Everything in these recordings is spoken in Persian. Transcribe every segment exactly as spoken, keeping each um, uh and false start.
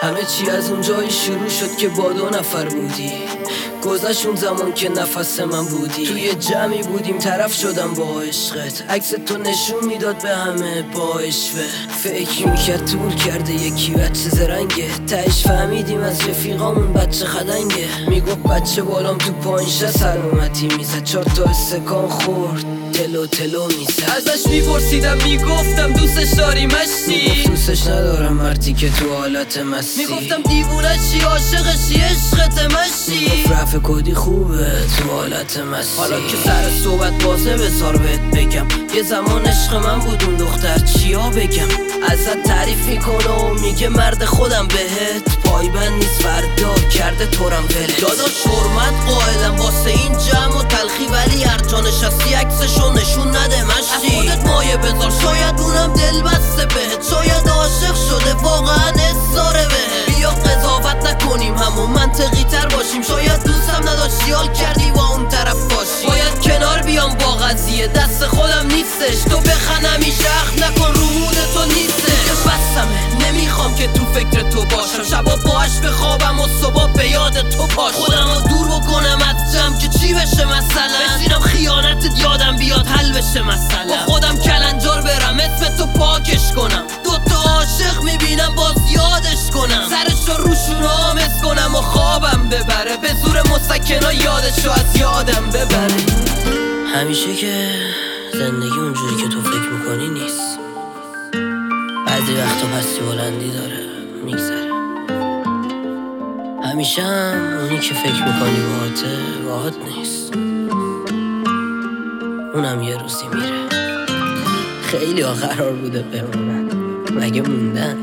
همه چی از اون جایی شروع شد که با دو نفر بودی. گذشت اون زمان که نفس من بودی. توی جمعی بودیم طرف شدم با عشقت. عکس تو نشون میداد به همه با اشوه. فکر میکرد طول کرده یکی بچه زرنگه. تهش فهمیدیم از رفیقامون بچه خدنگه. میگفت بچه بالام تو پایینشه سلامتی میزد. چار تا استکان خورد تلو تلو میزد. ازش میپرسیدم میگفتم دوستش داری مشتی. میگفت دوستش ندارم مردی که تو حالت مستی. میگفتم دیوونه چی عاشقشی عشقت مشتی. میگفت رفع کدی خوبه تو حالت مستی. حالا که سر صحبت بازه بذار بهت بگم یه زمان عشق من بود اون دختر چیا بگم. ازت تعریف میکنه و میگه مرد خودم بهت پایبند نیست فردا کرده تورم وله. داداش حرمت قائلم واسه این جمع و تلخی ولی هر جا نشستی عکسشو نشون نده مشتی. از خودت مایه بذار شاید اونم دل بسته بهت. شاید عاشق شده واقعا اصاره بهت. بیا قضاوت نکنیم همون منطقی تر باشیم. شاید دوستم نداشتی حال کردی با اون طرف باشی. باید کنار بیام با قضیه دست خودم نیستش. تو بخن همیشه اخت نکن رو مود تو نیستش. بسمه نمیخوام که تو فکر تو باشم. شبا باش بخوابم و صبح به یاد تو پاشم. خودم رو دور بکنم از جمع که چی بشه مثلا. بشینم خیانتت یادم بیاد حل بشه مثلا. با خودم کلنجار برم اسم تو پاکش کنم. دوتا عاشق میبینم باز یادش کنم. سرشو روشون آمز کنم و خوابم ببره. به زور مسکنا یادشو از یادم ببره. همیشه که زندگی اونجوری که تو فکر میکنی نیست. بعضی وقتا پستی بلندی داره میگذره. همیشه هم اونی که فکر میکنی باهاته باهات نیست. اونم یه روزی میره. خیلی ها قرار بوده بمونن مگه موندن.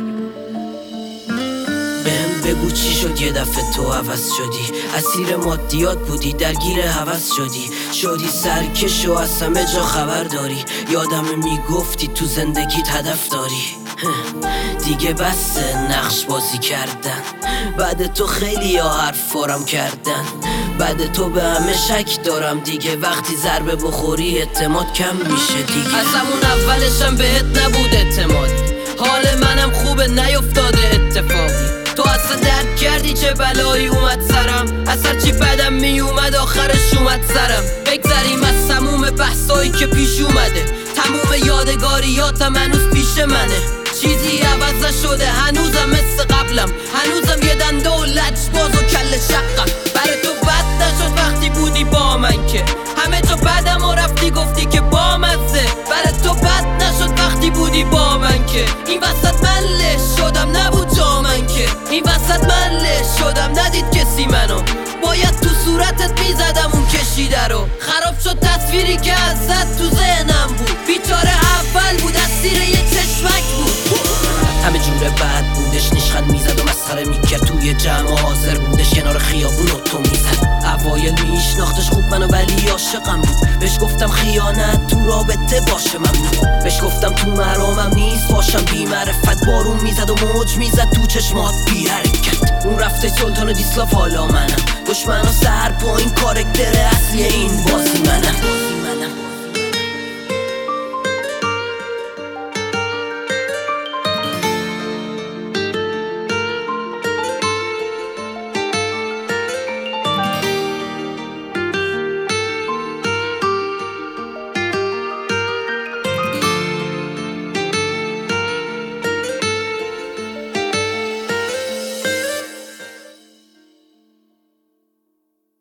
بهم بگو چی شد یه دفعه تو عوض شدی. اسیر مادیات بودی درگیر هوس شدی. شدی سرکش و از همه جا خبر داری. یادم میگفتی تو زندگیت هدف داری. دیگه بسه نقش بازی کردن. بعد تو خیلی ها حرف فارم کردن. بعد تو به همه شک دارم دیگه. وقتی ضربه بخوری اعتماد کم میشه دیگه. از همون اولشم بهت نبود اعتماد. حال منم خوبه نیفتاده اتفاقی. تو اصلا درک کردی چه بلایی اومد سرم. از هرچی بدم میومد آخرش اومد سرم. بگذریم از تموم بحثایی که پیش اومده. تموم یادگاریاتم هنوز پیش منه. چیزی عوض نشده هنوزم مثل قبلم. هنوزم یه دنده و لج باز و کل شقم. برای تو بد نشد وقتی بودی با من که همه جا بدم و رفتی گفتی که با مزه. برای تو بد نشد وقتی بودی با من که این وسط من لش شدم نبود جا من که این وسط من لش شدم ندید کسی منو. باید تو صورتت میزدم اون کشیده رو. خراب شد تصویری که ازت تو ذهنم بود. بیچاره اول بود اسیر یه چشمک بود. همه جوره بد بودش نشخند میزد و مسخره میکرد. توی جمع حاضر بودش کنار خیابون و تو میزد. اوایل میشناختش خوب منو ولی عاشقم بود. بهش گفتم خیانت تو رابطه باشه ممنون. بهش گفتم تو مرامم نیست باشم بی معرفت. بارون میزد و موج میزد تو چشمات بی حرکت. اون رفته سلطان و دیسلاف حالا منم. دشمنا سر پایین کارکتر اصلی این بازی منم.